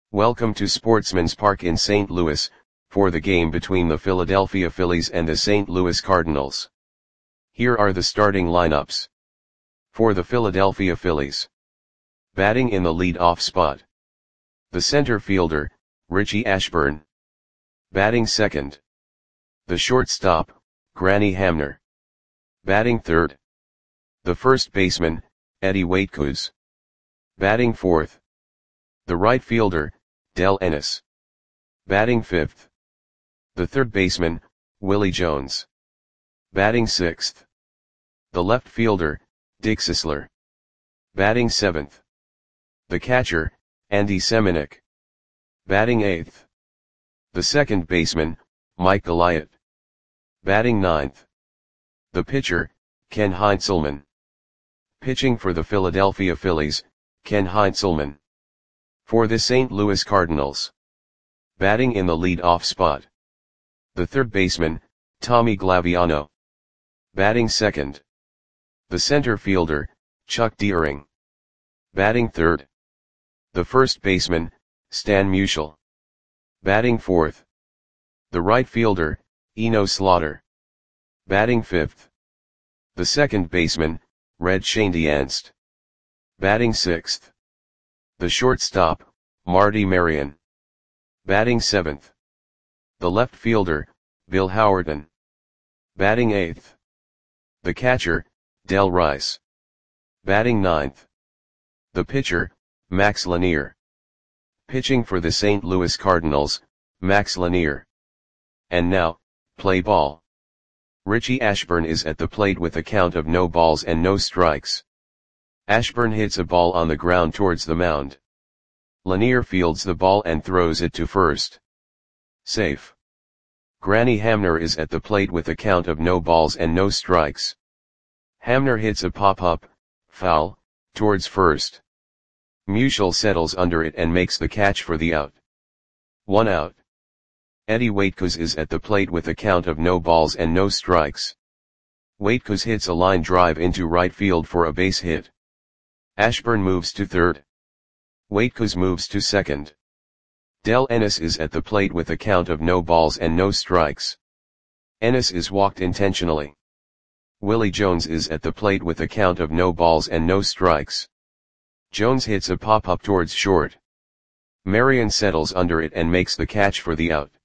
Welcome to Sportsman's Park in St. Louis, for the game between the Philadelphia Phillies and the St. Louis Cardinals. Here are the starting lineups. For the Philadelphia Phillies. Batting in the lead-off spot. The center fielder, Richie Ashburn. Batting second. The shortstop, Granny Hamner. Batting third. The first baseman, Eddie Waitkus. Batting fourth. The right fielder, Del Ennis. Batting fifth. The third baseman, Willie Jones. Batting sixth. The left fielder, Dick Sisler. Batting seventh. The catcher, Andy Semenuk. Batting eighth. The second baseman, Mike Goliath. Batting ninth. The pitcher, Ken Heinzelman. Pitching for the Philadelphia Phillies, Ken Heinzelman. For the St. Louis Cardinals. Batting in the lead-off spot. The third baseman, Tommy Glaviano. Batting second. The center fielder, Chuck Deering. Batting third. The first baseman, Stan Musial. Batting fourth. The right fielder, Eno Slaughter. Batting fifth. The second baseman, Red Schoendienst. Batting sixth. The shortstop, Marty Marion. Batting seventh. The left fielder, Bill Howerton. Batting eighth. The catcher, Del Rice. Batting ninth. The pitcher, Max Lanier. Pitching for the St. Louis Cardinals, Max Lanier. And now, play ball. Richie Ashburn is at the plate with a count of no balls and no strikes. Ashburn hits a ball on the ground towards the mound. Lanier fields the ball and throws it to first. Safe. Granny Hamner is at the plate with a count of no balls and no strikes. Hamner hits a pop-up, foul, towards first. Musial settles under it and makes the catch for the out. 1 out. Eddie Waitkus is at the plate with a count of no balls and no strikes. Waitkus hits a line drive into right field for a base hit. Ashburn moves to third. Waitkus moves to second. Del Ennis is at the plate with a count of no balls and no strikes. Ennis is walked intentionally. Willie Jones is at the plate with a count of no balls and no strikes. Jones hits a pop-up towards short. Marion settles under it and makes the catch for the out.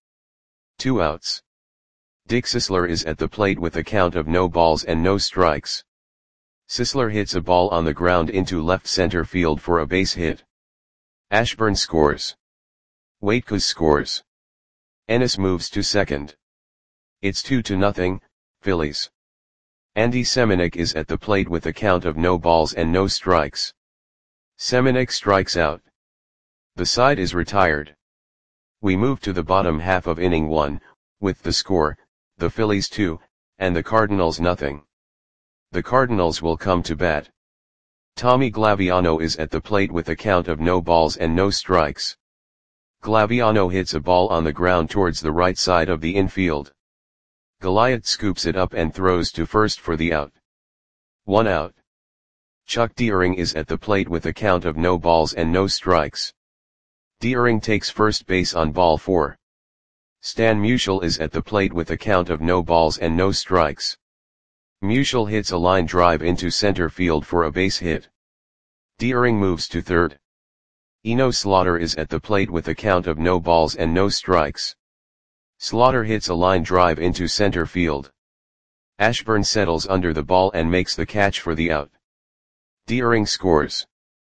2 outs. Dick Sisler is at the plate with a count of no balls and no strikes. Sisler hits a ball on the ground into left center field for a base hit. Ashburn scores. Waitkus scores. Ennis moves to second. It's 2-0, Phillies. Andy Semenuk is at the plate with a count of no balls and no strikes. Semenuk strikes out. The side is retired. We move to the bottom half of inning 1, with the score, the Phillies 2, and the Cardinals nothing. The Cardinals will come to bat. Tommy Glaviano is at the plate with a count of no balls and no strikes. Glaviano hits a ball on the ground towards the right side of the infield. Goliath scoops it up and throws to first for the out. 1 out. Chuck Deering is at the plate with a count of no balls and no strikes. Deering takes first base on ball 4. Stan Musial is at the plate with a count of no balls and no strikes. Musial hits a line drive into center field for a base hit. Deering moves to third. Eno Slaughter is at the plate with a count of no balls and no strikes. Slaughter hits a line drive into center field. Ashburn settles under the ball and makes the catch for the out. Deering scores.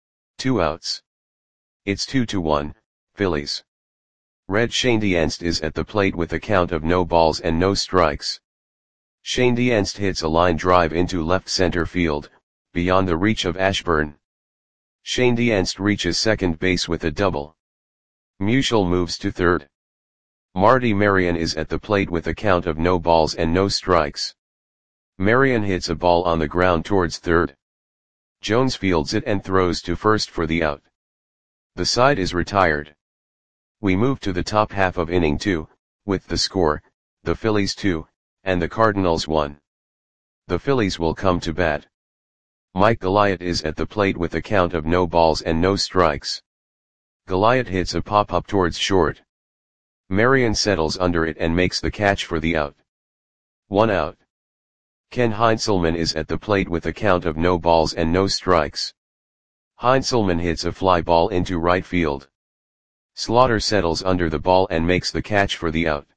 2 outs. It's 2-1, Phillies. Red Schoendienst is at the plate with a count of no balls and no strikes. Schoendienst hits a line drive into left center field, beyond the reach of Ashburn. Schoendienst reaches second base with a double. Musial moves to third. Marty Marion is at the plate with a count of no balls and no strikes. Marion hits a ball on the ground towards third. Jones fields it and throws to first for the out. The side is retired. We move to the top half of inning 2, with the score, the Phillies 2, and the Cardinals 1. The Phillies will come to bat. Mike Goliath is at the plate with a count of no balls and no strikes. Goliath hits a pop-up towards short. Marion settles under it and makes the catch for the out. 1 out. Ken Heinzelman is at the plate with a count of no balls and no strikes. Heinzelman hits a fly ball into right field. Slaughter settles under the ball and makes the catch for the out.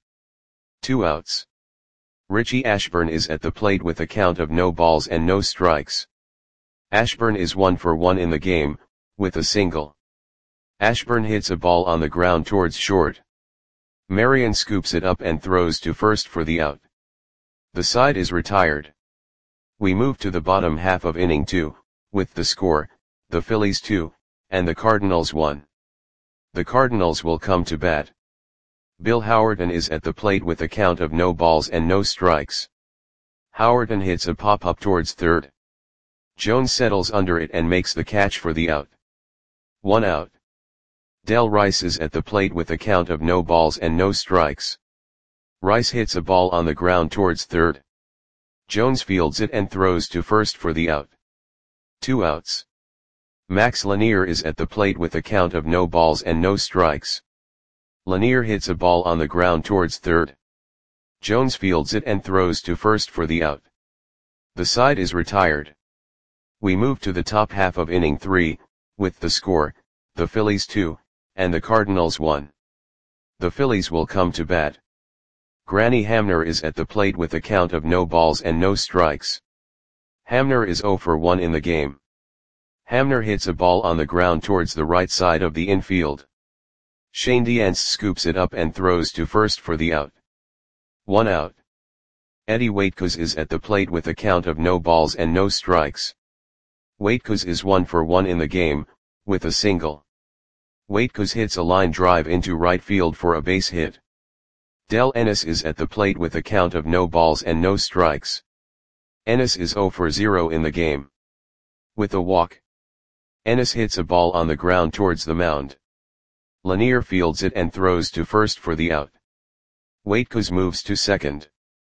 2 outs. Richie Ashburn is at the plate with a count of no balls and no strikes. Ashburn is 1 for 1 in the game, with a single. Ashburn hits a ball on the ground towards short. Marion scoops it up and throws to first for the out. The side is retired. We move to the bottom half of inning 2, with the score, the Phillies 2, and the Cardinals 1. The Cardinals will come to bat. Bill Howerton is at the plate with a count of no balls and no strikes. Howerton hits a pop-up towards third. Jones settles under it and makes the catch for the out. 1 out. Del Rice is at the plate with a count of no balls and no strikes. Rice hits a ball on the ground towards third. Jones fields it and throws to first for the out. 2 outs. Max Lanier is at the plate with a count of no balls and no strikes. Lanier hits a ball on the ground towards third. Jones fields it and throws to first for the out. The side is retired. We move to the top half of inning 3, with the score, the Phillies 2, and the Cardinals 1. The Phillies will come to bat. Granny Hamner is at the plate with a count of no balls and no strikes. Hamner is 0 for 1 in the game. Hamner hits a ball on the ground towards the right side of the infield. Shane Dienst scoops it up and throws to first for the out. 1 out. Eddie Waitkos is at the plate with a count of no balls and no strikes. Waitkos is 1 for 1 in the game, with a single. Waitkos hits a line drive into right field for a base hit. Del Ennis is at the plate with a count of no balls and no strikes. Ennis is 0 for 0 in the game. With a walk. Ennis hits a ball on the ground towards the mound. Lanier fields it and throws to first for the out. Waitkos moves to second.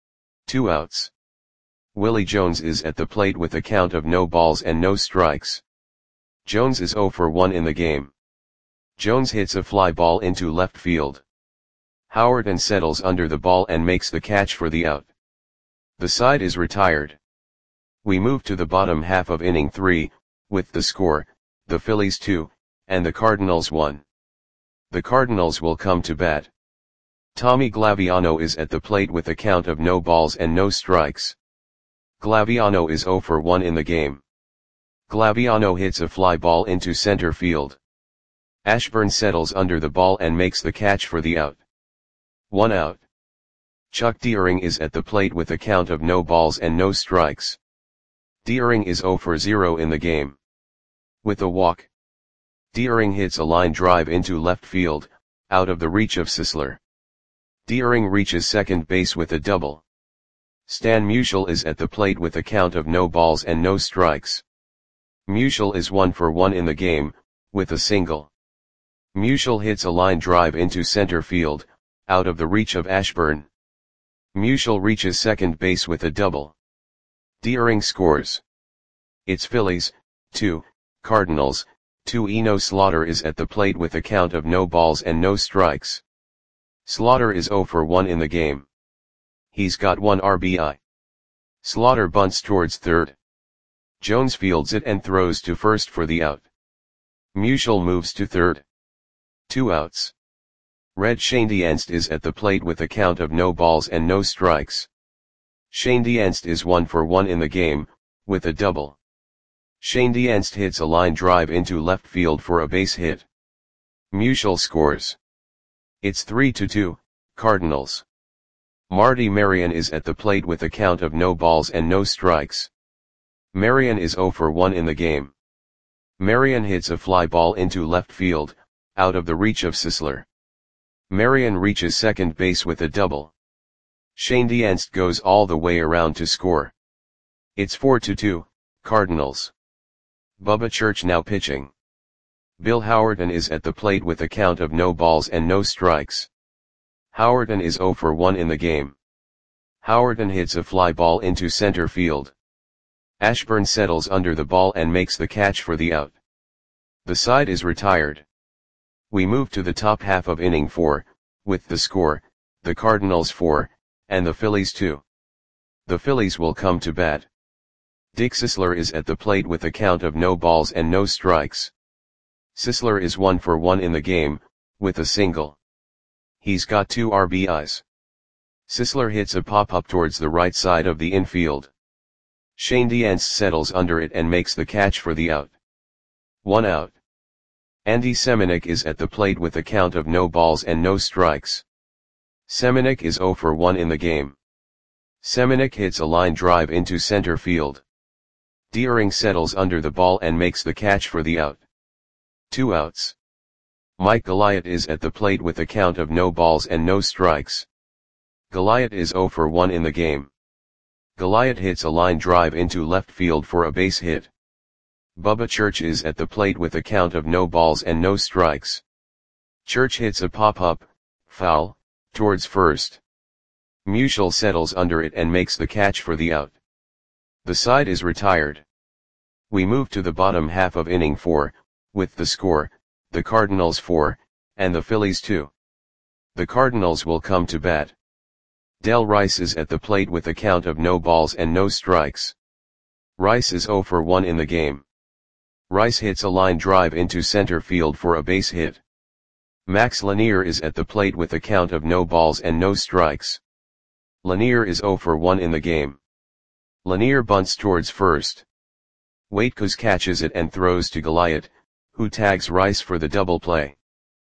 2 outs. Willie Jones is at the plate with a count of no balls and no strikes. Jones is 0 for 1 in the game. Jones hits a fly ball into left field. Howerton settles under the ball and makes the catch for the out. The side is retired. We move to the bottom half of inning 3, with the score, the Phillies 2, and the Cardinals 1. The Cardinals will come to bat. Tommy Glaviano is at the plate with a count of no balls and no strikes. Glaviano is 0 for 1 in the game. Glaviano hits a fly ball into center field. Ashburn settles under the ball and makes the catch for the out. 1 out. Chuck Deering is at the plate with a count of no balls and no strikes. Deering is 0 for 0 in the game. With a walk. Deering hits a line drive into left field, out of the reach of Sisler. Deering reaches second base with a double. Stan Musial is at the plate with a count of no balls and no strikes. Musial is 1 for 1 in the game, with a single. Musial hits a line drive into center field, out of the reach of Ashburn. Musial reaches second base with a double. Deering scores. It's Phillies, 2, Cardinals, 2. Eno Slaughter is at the plate with a count of no balls and no strikes. Slaughter is 0 for 1 in the game. He's got 1 RBI. Slaughter bunts towards third. Jones fields it and throws to first for the out. Musial moves to third. 2 outs. Red Shane Dienst is at the plate with a count of no balls and no strikes. Shane Dienst is 1 for 1 in the game, with a double. Shane Dienst hits a line drive into left field for a base hit. Musial scores. It's 3-2, Cardinals. Marty Marion is at the plate with a count of no balls and no strikes. Marion is 0 for 1 in the game. Marion hits a fly ball into left field, out of the reach of Sisler. Marion reaches second base with a double. Shane Dienst goes all the way around to score. It's 4-2, Cardinals. Bubba Church now pitching. Bill Howerton is at the plate with a count of no balls and no strikes. Howerton is 0 for 1 in the game. Howerton hits a fly ball into center field. Ashburn settles under the ball and makes the catch for the out. The side is retired. We move to the top half of inning 4, with the score, the Cardinals 4, and the Phillies 2. The Phillies will come to bat. Dick Sisler is at the plate with a count of no balls and no strikes. Sisler is 1 for 1 in the game, with a single. He's got 2 RBIs. Sisler hits a pop-up towards the right side of the infield. Shane Diance settles under it and makes the catch for the out. 1 out. Andy Semenuk is at the plate with a count of no balls and no strikes. Semenuk is 0 for 1 in the game. Semenuk hits a line drive into center field. Deering settles under the ball and makes the catch for the out. 2 outs. Mike Goliath is at the plate with a count of no balls and no strikes. Goliath is 0 for 1 in the game. Goliath hits a line drive into left field for a base hit. Bubba Church is at the plate with a count of no balls and no strikes. Church hits a pop-up, foul, towards first. Musial settles under it and makes the catch for the out. The side is retired. We move to the bottom half of inning 4, with the score, the Cardinals 4, and the Phillies 2. The Cardinals will come to bat. Del Rice is at the plate with a count of no balls and no strikes. Rice is 0 for 1 in the game. Rice hits a line drive into center field for a base hit. Max Lanier is at the plate with a count of no balls and no strikes. Lanier is 0 for 1 in the game. Lanier bunts towards first. Waitkus catches it and throws to Goliath, who tags Rice for the double play.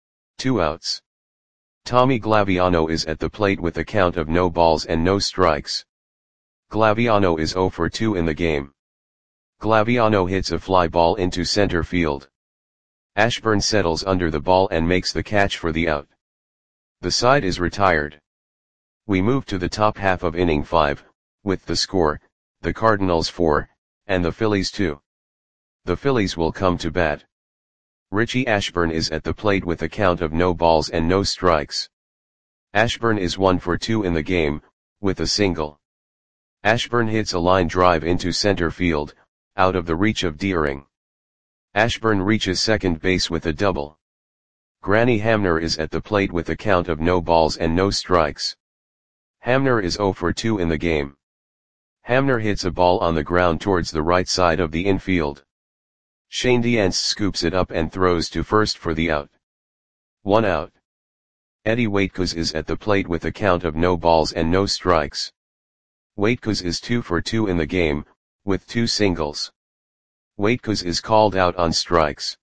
2 outs. Tommy Glaviano is at the plate with a count of no balls and no strikes. Glaviano is 0 for 2 in the game. Glaviano hits a fly ball into center field. Ashburn settles under the ball and makes the catch for the out. The side is retired. We move to the top half of inning 5, with the score, the Cardinals 4, and the Phillies 2. The Phillies will come to bat. Richie Ashburn is at the plate with a count of no balls and no strikes. Ashburn is 1 for 2 in the game, with a single. Ashburn hits a line drive into center field, out of the reach of Deering. Ashburn reaches second base with a double. Granny Hamner is at the plate with a count of no balls and no strikes. Hamner is 0 for 2 in the game. Hamner hits a ball on the ground towards the right side of the infield. Shane Diance scoops it up and throws to first for the out. 1 out. Eddie Waitkus is at the plate with a count of no balls and no strikes. Waitkus is 2 for 2 in the game, with 2 singles. Waitkus is called out on strikes.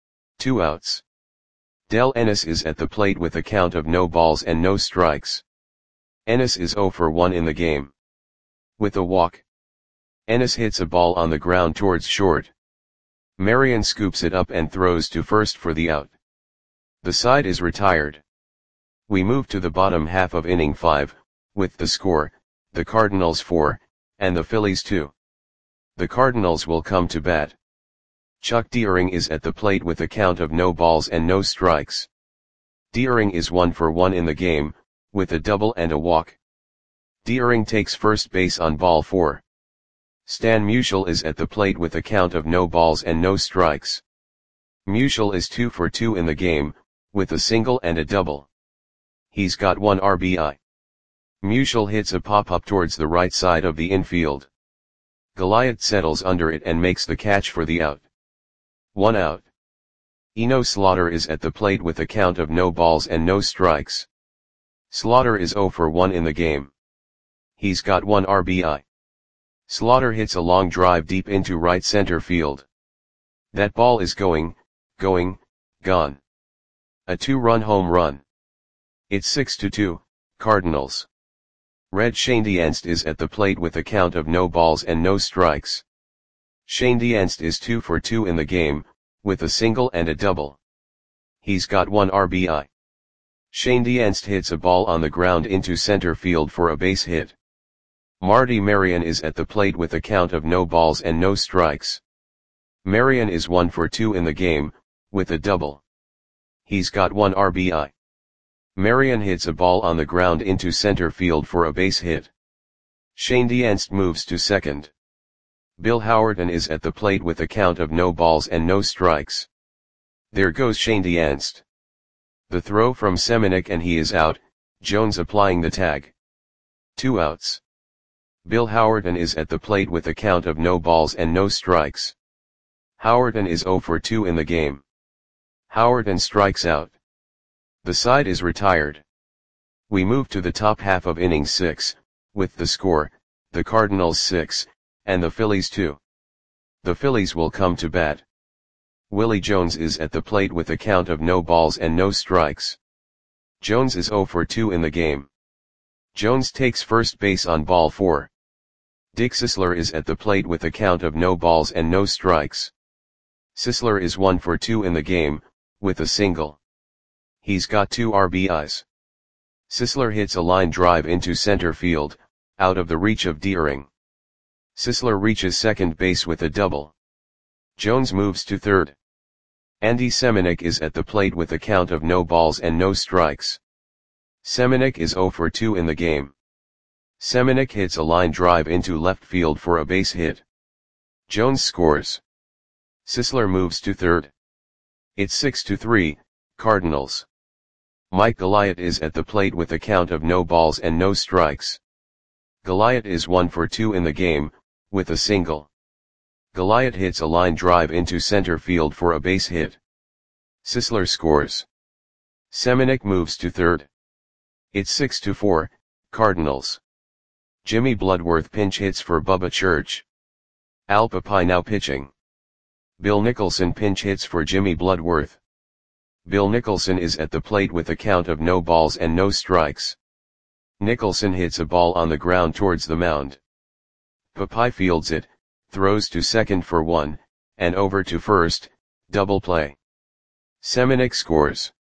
2 outs. Del Ennis is at the plate with a count of no balls and no strikes. Ennis is 0 for 1 in the game. With a walk. Ennis hits a ball on the ground towards short. Marion scoops it up and throws to first for the out. The side is retired. We move to the bottom half of inning 5, with the score, the Cardinals 4, and the Phillies 2. The Cardinals will come to bat. Chuck Deering is at the plate with a count of no balls and no strikes. Deering is 1 for 1 in the game, with a double and a walk. Deering takes first base on ball 4. Stan Musial is at the plate with a count of no balls and no strikes. Musial is 2 for 2 in the game, with a single and a double. He's got 1 RBI. Musial hits a pop-up towards the right side of the infield. Goliath settles under it and makes the catch for the out. 1 out. Eno Slaughter is at the plate with a count of no balls and no strikes. Slaughter is 0 for 1 in the game. He's got 1 RBI. Slaughter hits a long drive deep into right center field. That ball is gone. A 2-run home run. It's 6-2, Cardinals. Red Shane Diance is at the plate with a count of no balls and no strikes. Shane Diance is 2 for 2 in the game, with a single and a double. He's got 1 RBI. Shane Diance hits a ball on the ground into center field for a base hit. Marty Marion is at the plate with a count of no balls and no strikes. Marion is 1 for 2 in the game, with a double. He's got 1 RBI. Marion hits a ball on the ground into center field for a base hit. Shane Diance moves to second. Bill Howerton is at the plate with a count of no balls and no strikes. There goes Shane Diance. The throw from Semenuk and he is out, Jones applying the tag. 2 outs. Bill Howerton is at the plate with a count of no balls and no strikes. Howerton is 0 for 2 in the game. Howerton strikes out. The side is retired. We move to the top half of inning 6, with the score, the Cardinals 6, and the Phillies 2. The Phillies will come to bat. Willie Jones is at the plate with a count of no balls and no strikes. Jones is 0 for 2 in the game. Jones takes first base on ball 4. Dick Sisler is at the plate with a count of no balls and no strikes. Sisler is 1 for 2 in the game, with a single. He's got 2 RBIs. Sisler hits a line drive into center field, out of the reach of Deering. Sisler reaches second base with a double. Jones moves to third. Andy Semenuk is at the plate with a count of no balls and no strikes. Semenuk is 0 for 2 in the game. Semenuk hits a line drive into left field for a base hit. Jones scores. Sisler moves to third. It's 6-3, Cardinals. Mike Goliath is at the plate with a count of no balls and no strikes. Goliath is 1 for 2 in the game, with a single. Goliath hits a line drive into center field for a base hit. Sisler scores. Semenuk moves to third. It's 6-4, Cardinals. Jimmy Bloodworth pinch hits for Bubba Church. Al Papai now pitching. Bill Nicholson pinch hits for Jimmy Bloodworth. Bill Nicholson is at the plate with a count of no balls and no strikes. Nicholson hits a ball on the ground towards the mound. Papai fields it, throws to second for 1, and over to first, double play. Semenuk scores.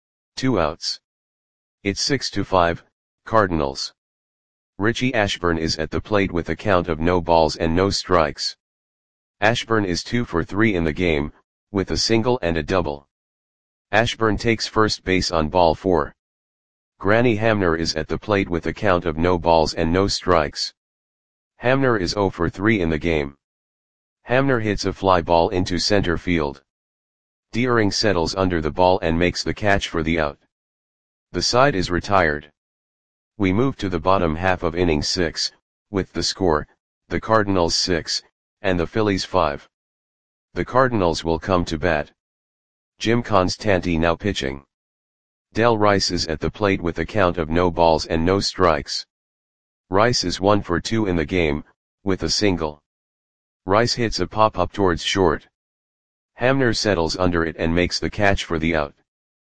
2 outs. It's 6-5, Cardinals. Richie Ashburn is at the plate with a count of no balls and no strikes. Ashburn is 2 for 3 in the game, with a single and a double. Ashburn takes first base on ball 4. Granny Hamner is at the plate with a count of no balls and no strikes. Hamner is 0 for 3 in the game. Hamner hits a fly ball into center field. Deering settles under the ball and makes the catch for the out. The side is retired. We move to the bottom half of inning 6, with the score, the Cardinals 6, and the Phillies 5. The Cardinals will come to bat. Jim Constanti now pitching. Del Rice is at the plate with a count of no balls and no strikes. Rice is 1 for 2 in the game, with a single. Rice hits a pop-up towards short. Hamner settles under it and makes the catch for the out.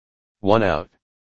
1 out.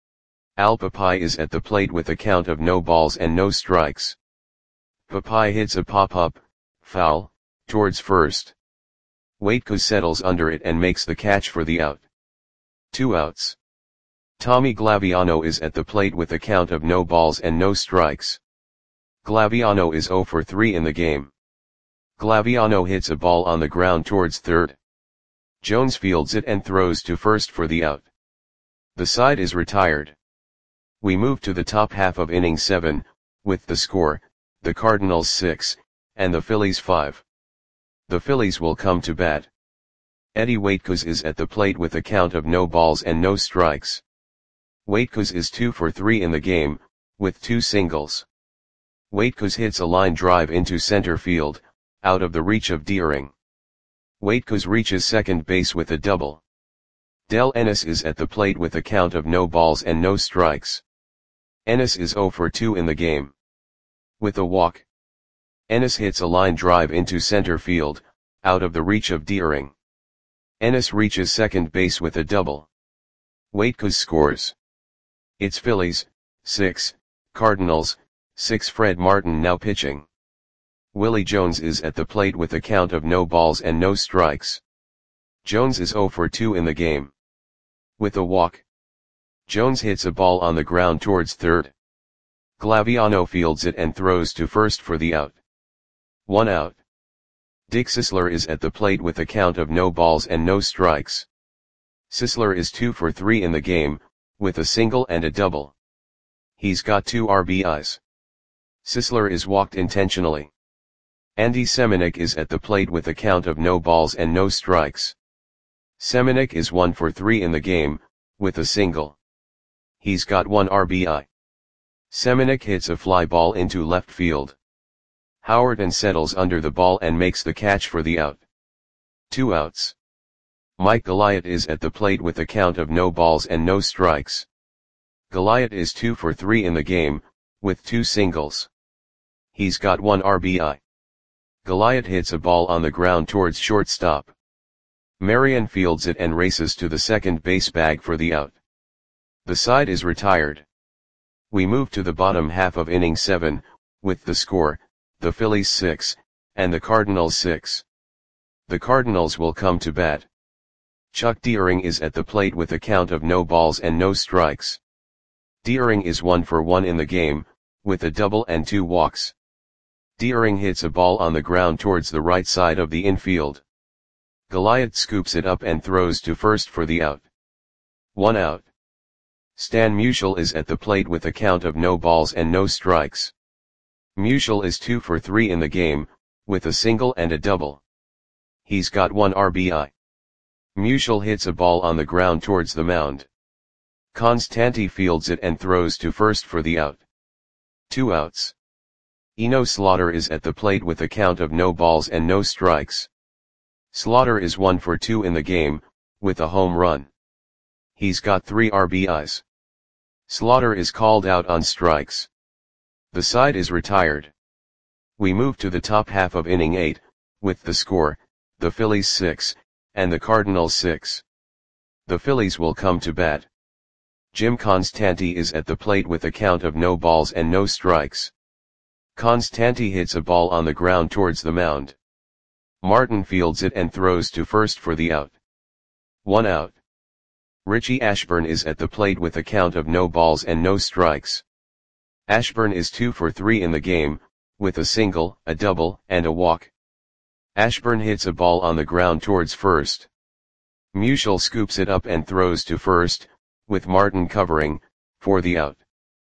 Al Papai is at the plate with a count of no balls and no strikes. Papai hits a pop-up, foul, towards first. Waitkus settles under it and makes the catch for the out. 2 outs. Tommy Glaviano is at the plate with a count of no balls and no strikes. Glaviano is 0 for 3 in the game. Glaviano hits a ball on the ground towards third. Jones fields it and throws to first for the out. The side is retired. We move to the top half of inning 7, with the score, the Cardinals 6, and the Phillies 5. The Phillies will come to bat. Eddie Waitkus is at the plate with a count of no balls and no strikes. Waitkus is 2 for 3 in the game, with 2 singles. Waitkus hits a line drive into center field, out of the reach of Deering. Waitkus reaches second base with a double. Del Ennis is at the plate with a count of no balls and no strikes. Ennis is 0 for 2 in the game. With a walk. Ennis hits a line drive into center field, out of the reach of Deering. Ennis reaches second base with a double. Waitkus scores. It's Phillies, 6, Cardinals, 6. Fred Martin now pitching. Willie Jones is at the plate with a count of no balls and no strikes. Jones is 0 for 2 in the game. With a walk. Jones hits a ball on the ground towards third. Glaviano fields it and throws to first for the out. 1 out. Dick Sisler is at the plate with a count of no balls and no strikes. Sisler is 2 for 3 in the game, with a single and a double. He's got 2 RBIs. Sisler is walked intentionally. Andy Semenuk is at the plate with a count of no balls and no strikes. Semenuk is 1 for 3 in the game, with a single. He's got 1 RBI. Semenic hits a fly ball into left field. Howerton settles under the ball and makes the catch for the out. 2 outs. Mike Goliath is at the plate with a count of no balls and no strikes. Goliath is 2 for 3 in the game, with 2 singles. He's got 1 RBI. Goliath hits a ball on the ground towards shortstop. Marion fields it and races to the second base bag for the out. The side is retired. We move to the bottom half of inning 7, with the score, the Phillies 6, and the Cardinals 6. The Cardinals will come to bat. Chuck Deering is at the plate with a count of no balls and no strikes. Deering is 1 for 1 in the game, with a double and 2 walks. Deering hits a ball on the ground towards the right side of the infield. Goliath scoops it up and throws to first for the out. 1 out. Stan Musial is at the plate with a count of no balls and no strikes. Musial is 2 for 3 in the game, with a single and a double. He's got 1 RBI. Musial hits a ball on the ground towards the mound. Constanti fields it and throws to first for the out. 2 outs. Eno Slaughter is at the plate with a count of no balls and no strikes. Slaughter is 1 for 2 in the game, with a home run. He's got 3 RBIs. Slaughter is called out on strikes. The side is retired. We move to the top half of inning 8, with the score, the Phillies 6, and the Cardinals 6. The Phillies will come to bat. Jim Constanti is at the plate with a count of no balls and no strikes. Constanti hits a ball on the ground towards the mound. Martin fields it and throws to first for the out. 1 out. Richie Ashburn is at the plate with a count of no balls and no strikes. Ashburn is 2 for 3 in the game, with a single, a double, and a walk. Ashburn hits a ball on the ground towards first. Musial scoops it up and throws to first, with Martin covering, for the out.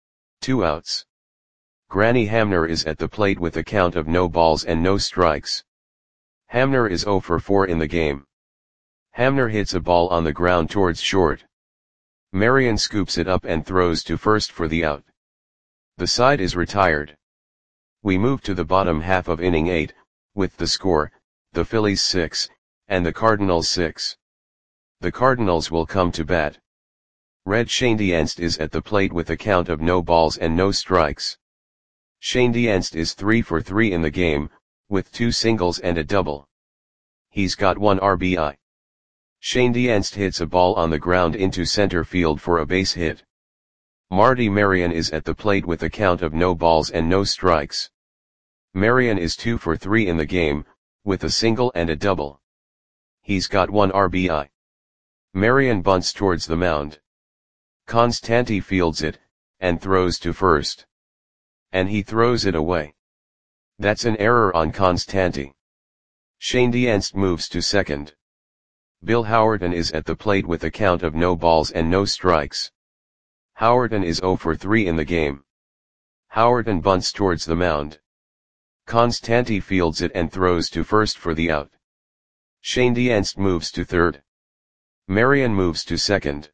2 outs. Granny Hamner is at the plate with a count of no balls and no strikes. Hamner is 0 for 4 in the game. Hamner hits a ball on the ground towards short. Marion scoops it up and throws to first for the out. The side is retired. We move to the bottom half of inning 8, with the score, the Phillies 6, and the Cardinals 6. The Cardinals will come to bat. Red Schoendienst is at the plate with a count of no balls and no strikes. Schoendienst is 3 for 3 in the game, with 2 singles and a double. He's got 1 RBI. Schoendienst hits a ball on the ground into center field for a base hit. Marty Marion is at the plate with a count of no balls and no strikes. Marion is 2 for 3 in the game, with a single and a double. He's got 1 RBI. Marion bunts towards the mound. Constanti fields it, and throws to first. And he throws it away. That's an error on Constanti. Schoendienst moves to second. Bill Howerton is at the plate with a count of no balls and no strikes. Howerton is 0 for 3 in the game. Howerton bunts towards the mound. Constanti fields it and throws to first for the out. Schoendienst moves to third. Marion moves to second.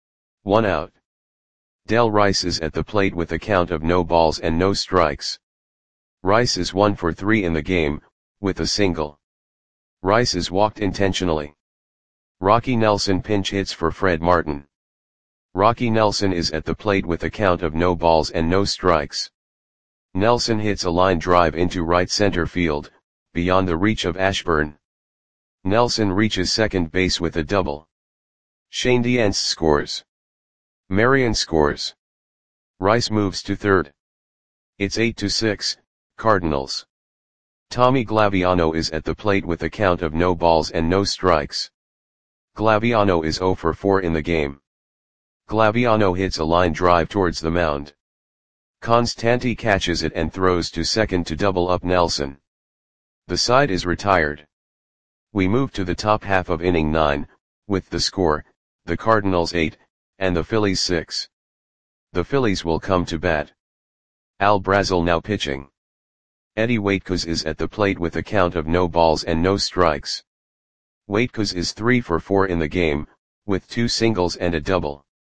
1 out. Del Rice is at the plate with a count of no balls and no strikes. Rice is 1 for 3 in the game, with a single. Rice is walked intentionally. Rocky Nelson pinch hits for Fred Martin. Rocky Nelson is at the plate with a count of no balls and no strikes. Nelson hits a line drive into right center field, beyond the reach of Ashburn. Nelson reaches second base with a double. Schoendienst scores. Marion scores. Rice moves to third. It's 8-6, Cardinals. Tommy Glaviano is at the plate with a count of no balls and no strikes. Glaviano is 0 for 4 in the game. Glaviano hits a line drive towards the mound. Constanti catches it and throws to second to double up Nelson. The side is retired. We move to the top half of inning 9, with the score, the Cardinals 8, and the Phillies 6. The Phillies will come to bat. Al Brazel now pitching. Eddie Waitkos is at the plate with a count of no balls and no strikes. Waitkos is 3 for 4 in the game, with 2 singles and a double.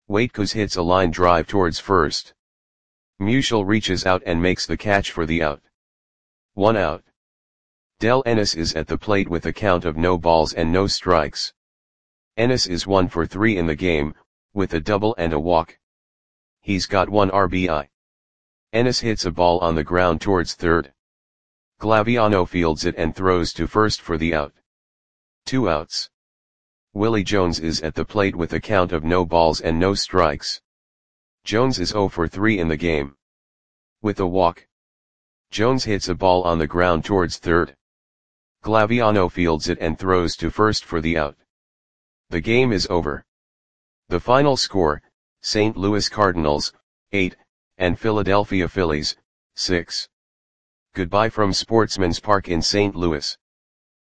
Waitkus hits a line drive towards first. Musial reaches out and makes the catch for the out. 1 out. Del Ennis is at the plate with a count of no balls and no strikes. Ennis is 1 for 3 in the game, with a double and a walk. He's got 1 RBI. Ennis hits a ball on the ground towards third. Glaviano fields it and throws to first for the out. 2 outs. Willie Jones is at the plate with a count of no balls and no strikes. Jones is 0 for 3 in the game. With a walk. Jones hits a ball on the ground towards third. Glaviano fields it and throws to first for the out. The game is over. The final score, St. Louis Cardinals, 8, and Philadelphia Phillies, 6. Goodbye from Sportsman's Park in St. Louis.